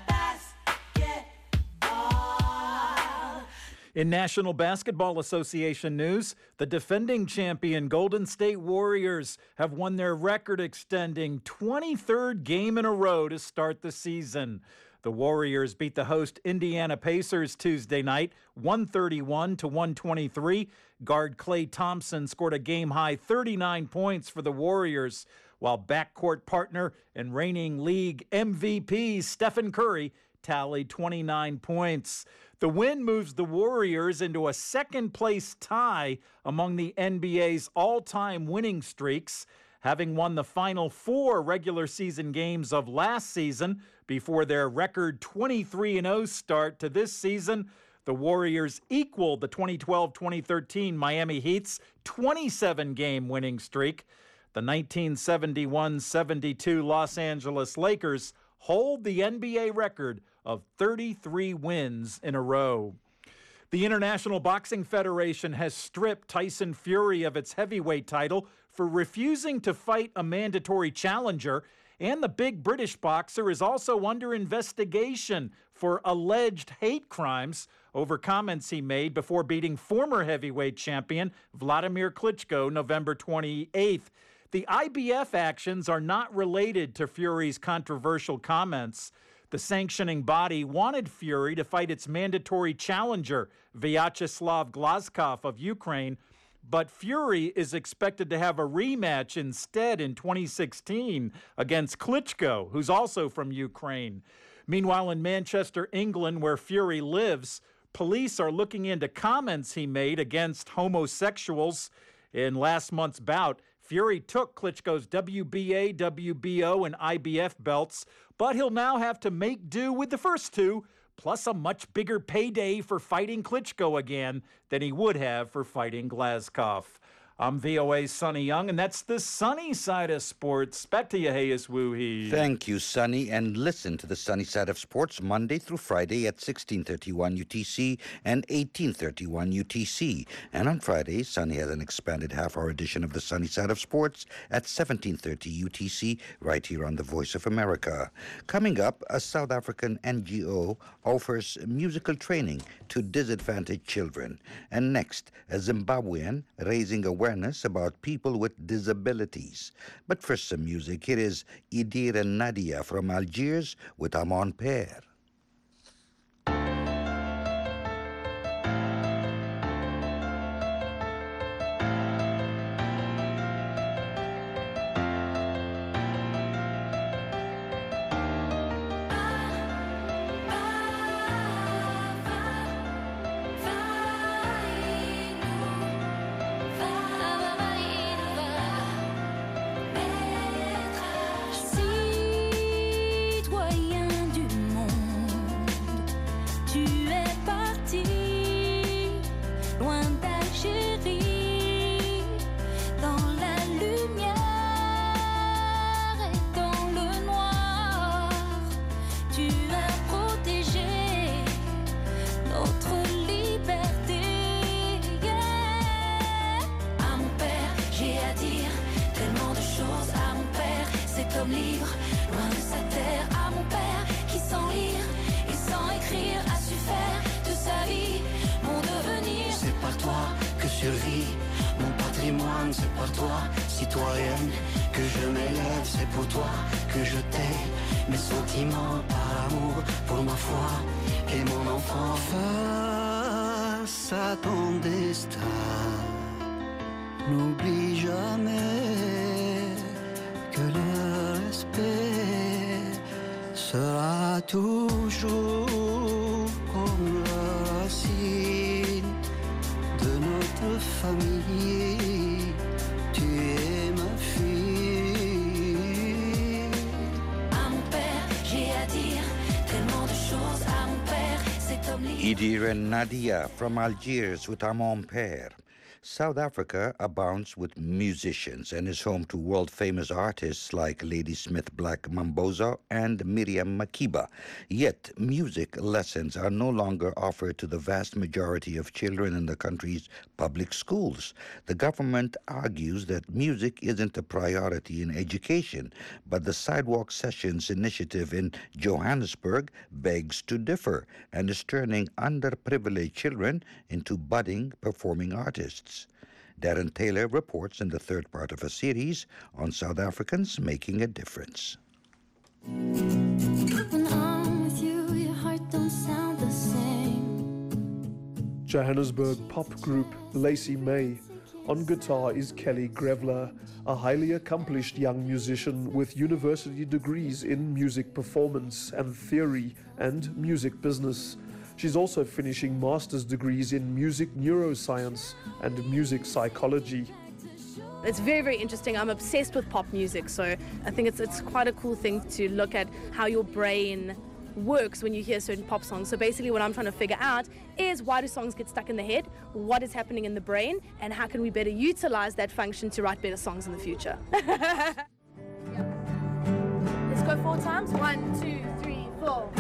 basketball. In National Basketball Association news, the defending champion Golden State Warriors have won their record-extending twenty-third game in a row to start the season. The Warriors beat the host Indiana Pacers Tuesday night, one thirty-one to one twenty-three. Guard Klay Thompson scored a game-high thirty-nine points for the Warriors, while backcourt partner and reigning league M V P Stephen Curry tallied twenty-nine points. The win moves the Warriors into a second-place tie among the N B A's all-time winning streaks, having won the final four regular season games of last season before their record twenty-three and oh start to this season. The Warriors equaled the twenty twelve twenty thirteen Miami Heat's twenty-seven game winning streak. The nineteen seventy-one seventy-two Los Angeles Lakers hold the N B A record of thirty-three wins in a row. The International Boxing Federation has stripped Tyson Fury of its heavyweight title for refusing to fight a mandatory challenger, and the big British boxer is also under investigation for alleged hate crimes over comments he made before beating former heavyweight champion Vladimir Klitschko November twenty-eighth. The I B F actions are not related to Fury's controversial comments. The sanctioning body wanted Fury to fight its mandatory challenger, Vyacheslav Glazkov of Ukraine, but Fury is expected to have a rematch instead in twenty sixteen against Klitschko, who's also from Ukraine. Meanwhile, in Manchester, England, where Fury lives, police are looking into comments he made against homosexuals. In last month's bout, Fury took Klitschko's W B A, W B O, and I B F belts, but he'll now have to make do with the first two, plus a much bigger payday for fighting Klitschko again than he would have for fighting Glazkov. I'm V O A's Sonny Young, and that's the sunny side of sports. Back to you, Hayes Woohee. Thank you, Sonny, and listen to the sunny side of sports Monday through Friday at sixteen thirty-one U T C and eighteen thirty-one U T C. And on Fridays, Sonny has an expanded half-hour edition of the sunny side of sports at seventeen thirty U T C, right here on the Voice of America. Coming up, a South African N G O offers musical training to disadvantaged children. And next, a Zimbabwean raising awareness about people with disabilities. But first, some music. Here is Idira Nadia from Algiers with Amon Père. Citoyen du monde. survie. Mon patrimoine, c'est par toi, citoyenne, que je m'élève, c'est pour toi que je t'ai. Mes sentiments par amour pour ma foi et mon enfant. Face à ton destin, n'oublie jamais que le respect sera toujours comme la racine de notre famille. Tu es ma fille. À mon père, j'ai à dire tellement de choses. À mon père, cet homme libre. Idir and Nadia from Algiers with À mon père. South Africa abounds with musicians and is home to world-famous artists like Ladysmith Black Mambozo and Miriam Makeba. Yet, music lessons are no longer offered to the vast majority of children in the country's public schools. The government argues that music isn't a priority in education, but the Sidewalk Sessions initiative in Johannesburg begs to differ and is turning underprivileged children into budding performing artists. Darren Taylor reports in the third part of a series on South Africans making a difference. When I'm with you, your heart don't sound the same. Johannesburg pop group Lacey May. On guitar is Kelly Grevler, a highly accomplished young musician with university degrees in music performance and theory and music business. She's also finishing master's degrees in music neuroscience and music psychology. It's very, very interesting. I'm obsessed with pop music, so I think it's it's quite a cool thing to look at how your brain works when you hear certain pop songs. So basically what I'm trying to figure out is, why do songs get stuck in the head? What is happening in the brain? And how can we better utilize that function to write better songs in the future? Let's go four times. One, two, three, four.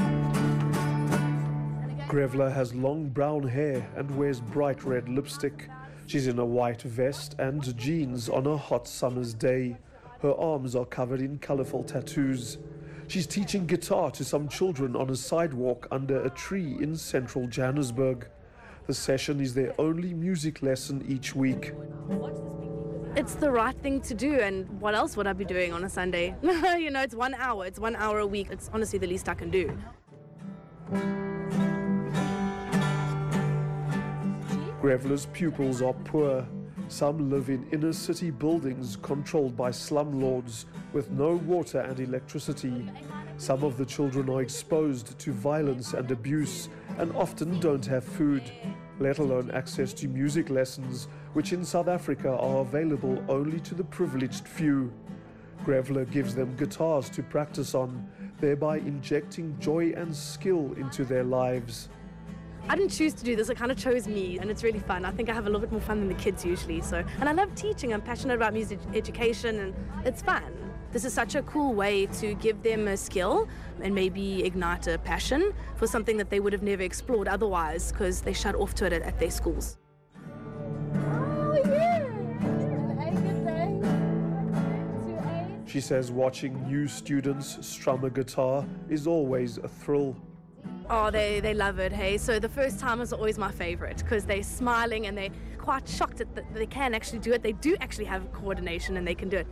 Grevler has long brown hair and wears bright red lipstick. She's in a white vest and jeans on a hot summer's day. Her arms are covered in colorful tattoos. She's teaching guitar to some children on a sidewalk under a tree in central Johannesburg. The session is their only music lesson each week. It's the right thing to do, and what else would I be doing on a Sunday? You know, it's one hour, it's one hour a week. It's honestly the least I can do. Grevler's pupils are poor. Some live in inner city buildings controlled by slumlords with no water and electricity. Some of the children are exposed to violence and abuse and often don't have food, let alone access to music lessons, which in South Africa are available only to the privileged few. Grevler gives them guitars to practice on, thereby injecting joy and skill into their lives. I didn't choose to do this, it kind of chose me, and it's really fun. I think I have a little bit more fun than the kids usually. So, and I love teaching, I'm passionate about music education, and it's fun. This is such a cool way to give them a skill and maybe ignite a passion for something that they would have never explored otherwise, because they shut off to it at, at their schools. Oh, yeah! Good day. She says watching new students strum a guitar is always a thrill. Oh, they, they love it, hey? So the first timers are always my favorite, because they're smiling and they're quite shocked that they can actually do it. They do actually have coordination and they can do it.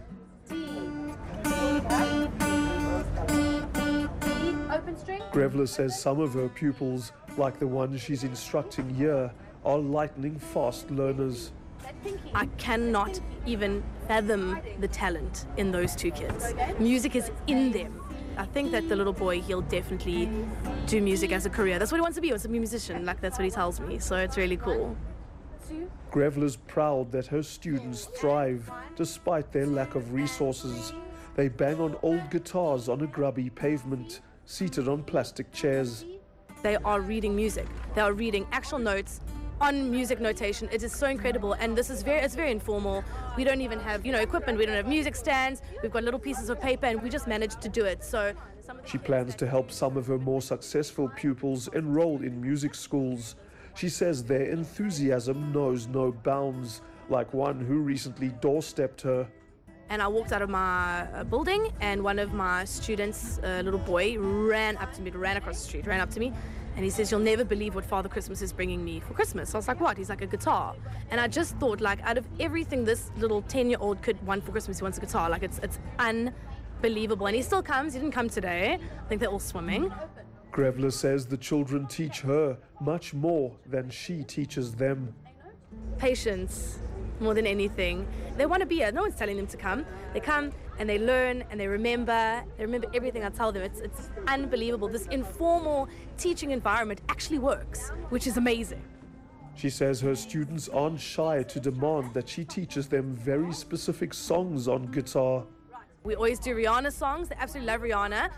Open string. Grevler says some of her pupils, like the one she's instructing here, are lightning fast learners. I cannot even fathom the talent in those two kids. Music is in them. I think that the little boy, he'll definitely do music as a career. That's what he wants to be, he wants to be a musician, like that's what he tells me, so it's really cool. Grevler's proud that her students thrive despite their lack of resources. They bang on old guitars on a grubby pavement, seated on plastic chairs. They are reading music. They are reading actual notes on music notation. It is so incredible, and this is very, it's very informal. We don't even have, you know, equipment. We don't have music stands. We've got little pieces of paper, and we just managed to do it. So she plans to help some of her more successful pupils enroll in music schools. She says their enthusiasm knows no bounds, like one who recently doorstepped her. And I walked out of my uh, building, and one of my students, a little boy, ran up to me, ran across the street, ran up to me, And he says, you'll never believe what Father Christmas is bringing me for Christmas. So I was like, what? He's like, a guitar. And I just thought, like, out of everything this little ten-year-old kid want for Christmas, he wants a guitar. Like, it's it's unbelievable. And he still comes. He didn't come today. I think they're all swimming. Grevler says the children teach her much more than she teaches them. Patience, more than anything. They want to be here. No one's telling them to come. They come and they learn and they remember. They remember everything I tell them. It's, it's unbelievable. This informal teaching environment actually works, which is amazing. She says her students aren't shy to demand that she teaches them very specific songs on guitar. We always do Rihanna songs. They absolutely love Rihanna.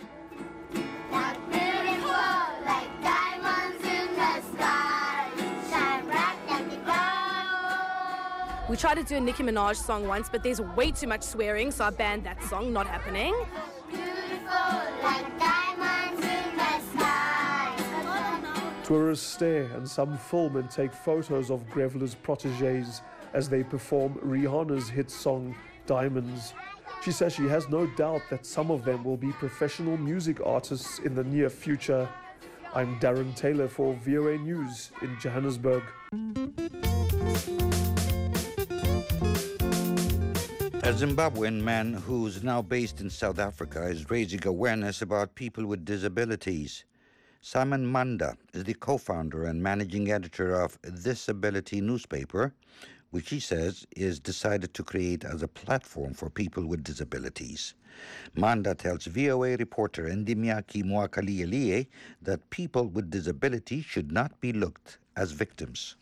Like diamonds in the sky, shine bright like the gold. We tried to do a Nicki Minaj song once, but there's way too much swearing, so I banned that song. Not happening. Beautiful like diamonds in the sky. Tourists stare and some film and take photos of Grevler's protégés as they perform Rihanna's hit song, Diamonds. She says she has no doubt that some of them will be professional music artists in the near future. I'm Darren Taylor for V O A News in Johannesburg. A Zimbabwean man who's now based in South Africa is raising awareness about people with disabilities. Simon Manda is the co-founder and managing editor of This Ability newspaper, which he says is decided to create as a platform for people with disabilities. Manda tells V O A reporter Ndimiaki Mwakaliyelie that people with disabilities should not be looked as victims.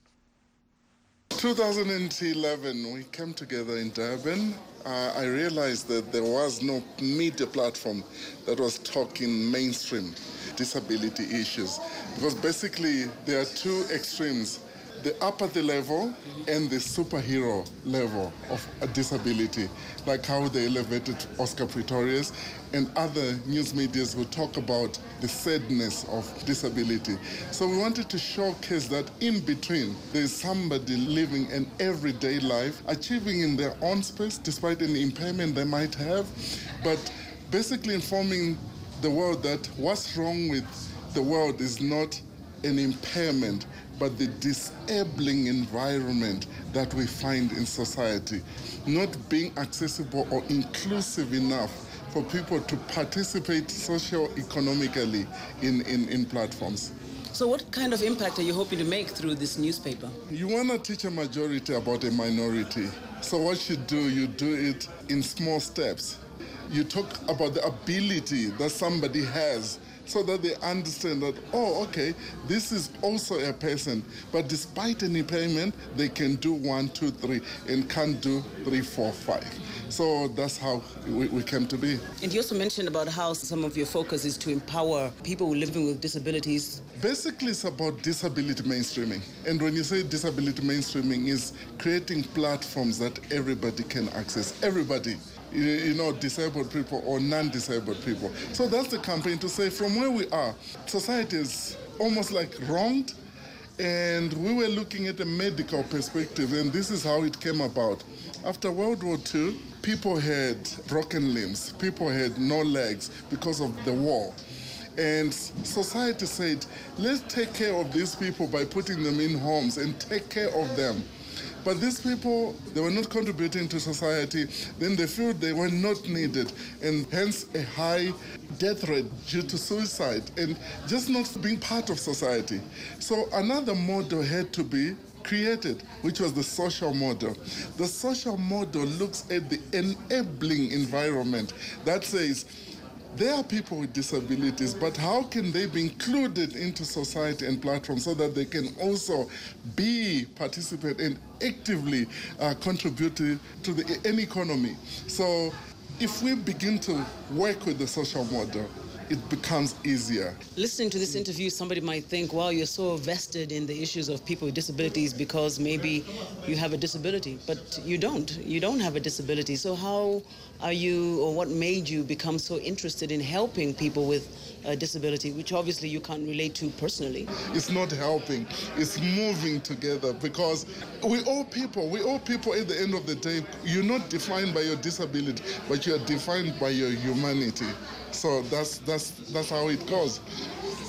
two thousand eleven, we came together in Durban. Uh, I realized that there was no media platform that was talking mainstream disability issues. Because basically there are two extremes: the upper the level and the superhero level of a disability, like how they elevated Oscar Pistorius and other news medias who talk about the sadness of disability. So we wanted to showcase that in between, there's somebody living an everyday life, achieving in their own space despite any impairment they might have, but basically informing the world that what's wrong with the world is not an impairment, but the disabling environment that we find in society, not being accessible or inclusive enough for people to participate socio-economically in, in, in platforms. So what kind of impact are you hoping to make through this newspaper? You want to teach a majority about a minority. So what you do, you do it in small steps. You talk about the ability that somebody has so that they understand that, oh, okay, this is also a person, but despite any impairment, they can do one, two, three, and can't do three, four, five. So that's how we, we came to be. And you also mentioned about how some of your focus is to empower people living with disabilities. Basically, it's about disability mainstreaming. And when you say disability mainstreaming, is creating platforms that everybody can access. Everybody. You know, disabled people or non-disabled people. So that's the campaign to say from where we are, society is almost like wronged, and we were looking at a medical perspective, and this is how it came about. After World War Two, people had broken limbs, people had no legs because of the war. And society said, let's take care of these people by putting them in homes and take care of them. But these people, they were not contributing to society. Then they felt they were not needed, and hence a high death rate due to suicide and just not being part of society. So another model had to be created, which was the social model. The social model looks at the enabling environment that says, there are people with disabilities, but how can they be included into society and platforms so that they can also be, participate, and actively uh, contribute to, to the an economy? So if we begin to work with the social model, it becomes easier. Listening to this interview, somebody might think, wow, you're so vested in the issues of people with disabilities because maybe you have a disability, but you don't. You don't have a disability. So how are you, or what made you become so interested in helping people with a disability, which obviously you can't relate to personally? It's not helping, it's moving together, because we all people, we all people at the end of the day. You're not defined by your disability, but you're defined by your humanity. So that's that's that's how it goes.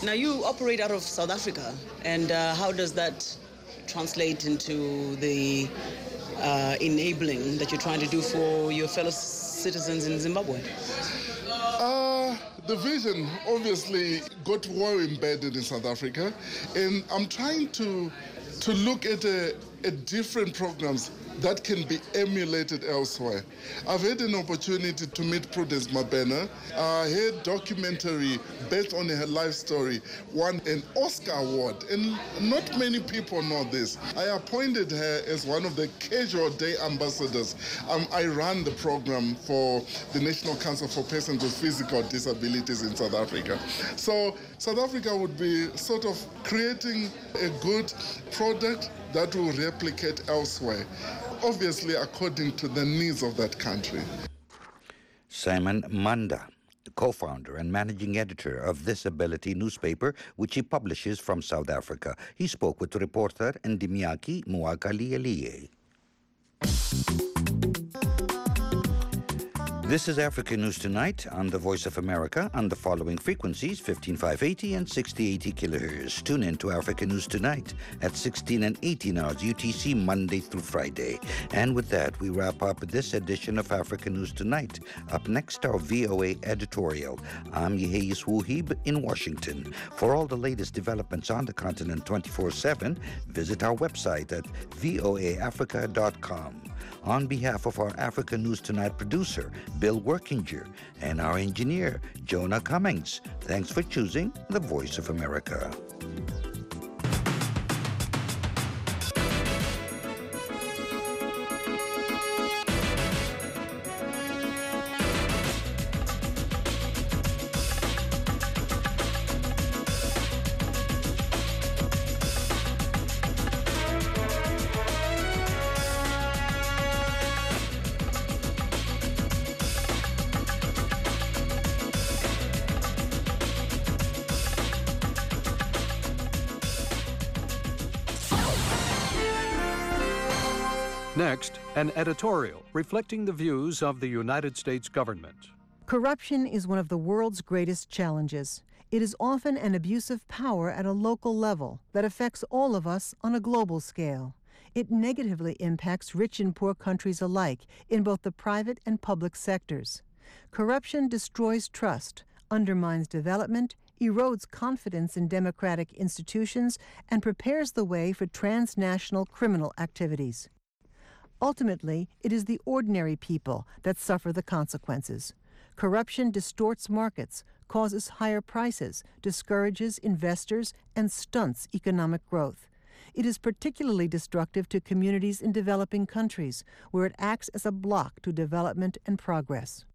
Now, you operate out of South Africa, and uh, how does that translate into the uh, enabling that you're trying to do for your fellow citizens in Zimbabwe? Uh, the vision obviously got well embedded in South Africa, and I'm trying to to look at, a, at different programs that can be emulated elsewhere. I've had an opportunity to meet Prudence Mabena. Uh, her documentary based on her life story won an Oscar award, and not many people know this. I appointed her as one of the Casual Day ambassadors. Um, I run the program for the National Council for Persons with Physical Disabilities in South Africa. So South Africa would be sort of creating a good product that will replicate elsewhere, obviously according to the needs of that country. Simon Manda, the co-founder and managing editor of Disability newspaper, which he publishes from South Africa. He spoke with reporter Ndimiaki Muakalialie. This is Africa News Tonight on the Voice of America on the following frequencies, fifteen five eighty and sixty eighty kilohertz. Tune in to Africa News Tonight at sixteen and eighteen hours U T C Monday through Friday. And with that, we wrap up this edition of Africa News Tonight. Up next, our V O A editorial. I'm Yeheis Wuhib in Washington. For all the latest developments on the continent twenty-four seven, visit our website at voa africa dot com. On behalf of our Africa News Tonight producer, Bill Workinger, and our engineer, Jonah Cummings, thanks for choosing the Voice of America. Next, an editorial reflecting the views of the United States government. Corruption is one of the world's greatest challenges. It is often an abuse of power at a local level that affects all of us on a global scale. It negatively impacts rich and poor countries alike in both the private and public sectors. Corruption destroys trust, undermines development, erodes confidence in democratic institutions, and prepares the way for transnational criminal activities. Ultimately, it is the ordinary people that suffer the consequences. Corruption distorts markets, causes higher prices, discourages investors, and stunts economic growth. It is particularly destructive to communities in developing countries, where it acts as a block to development and progress.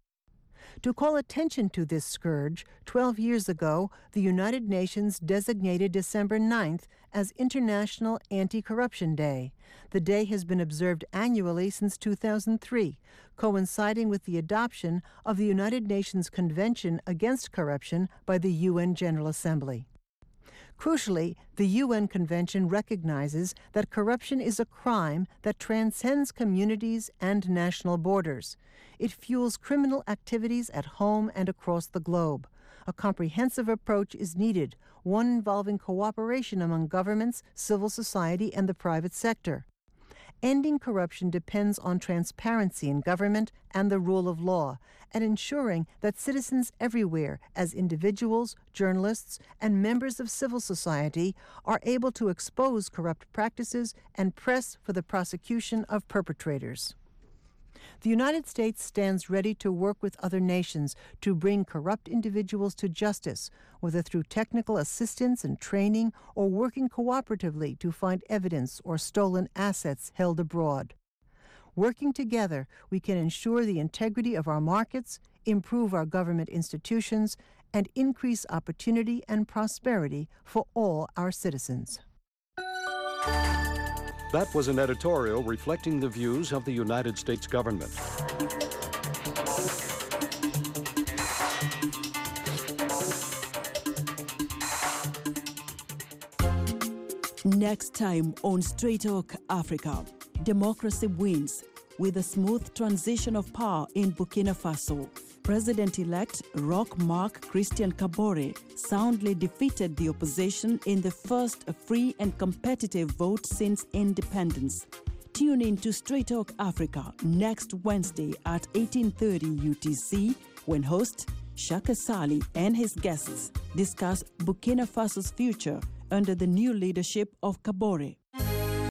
To call attention to this scourge, twelve years ago, the United Nations designated December ninth as International Anti-Corruption Day. The day has been observed annually since two thousand three, coinciding with the adoption of the United Nations Convention Against Corruption by the U N General Assembly. Crucially, the U N Convention recognizes that corruption is a crime that transcends communities and national borders. It fuels criminal activities at home and across the globe. A comprehensive approach is needed, one involving cooperation among governments, civil society, and the private sector. Ending corruption depends on transparency in government and the rule of law, and ensuring that citizens everywhere, as individuals, journalists, and members of civil society, are able to expose corrupt practices and press for the prosecution of perpetrators. The United States stands ready to work with other nations to bring corrupt individuals to justice, whether through technical assistance and training or working cooperatively to find evidence or stolen assets held abroad. Working together, we can ensure the integrity of our markets, improve our government institutions, and increase opportunity and prosperity for all our citizens. That was an editorial reflecting the views of the United States government. Next time on Straight Talk Africa, democracy wins with a smooth transition of power in Burkina Faso. President-elect Roch Marc Christian Kabore soundly defeated the opposition in the first free and competitive vote since independence. Tune in to Straight Talk Africa next Wednesday at eighteen thirty U T C when host Shaka Sali and his guests discuss Burkina Faso's future under the new leadership of Kabore.